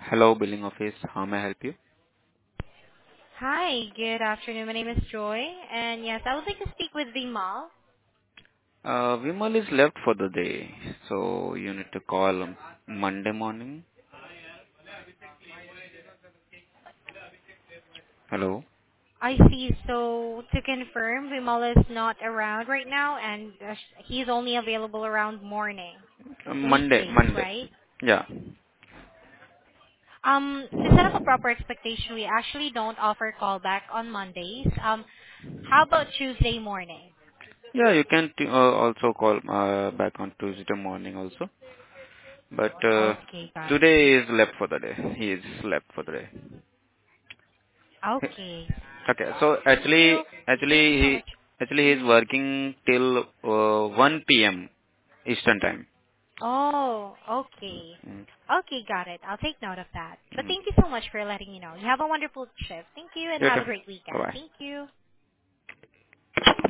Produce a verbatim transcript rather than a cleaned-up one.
Hello, billing office. How may I help you? Hi, good afternoon. My name is Joy, and yes, I would like to speak with Vimal. Uh, Vimal is left for the day, so you need to call on Monday morning. Hello. I see. So to confirm, Vimal is not around right now, and uh, he's only available around morning, Uh, Monday, weekdays, Monday. right? Yeah. Um, to set up a proper expectation, we actually don't offer callback on Mondays. Um, how about Tuesday morning? Yeah, you can t- uh, also call uh, back on Tuesday morning also. But uh, Okay, got it. today is left for the day. He is left for the day. Okay. Okay. So Thank actually, you. Thank you actually so he much. actually he is Mhm. working till uh, one p m Eastern time. Oh, okay. Mm. Okay, got it. I'll take note of that. But Mm. thank you so much for letting me know. You have a wonderful shift. Thank you and have Okay. a great weekend. Bye. Thank you.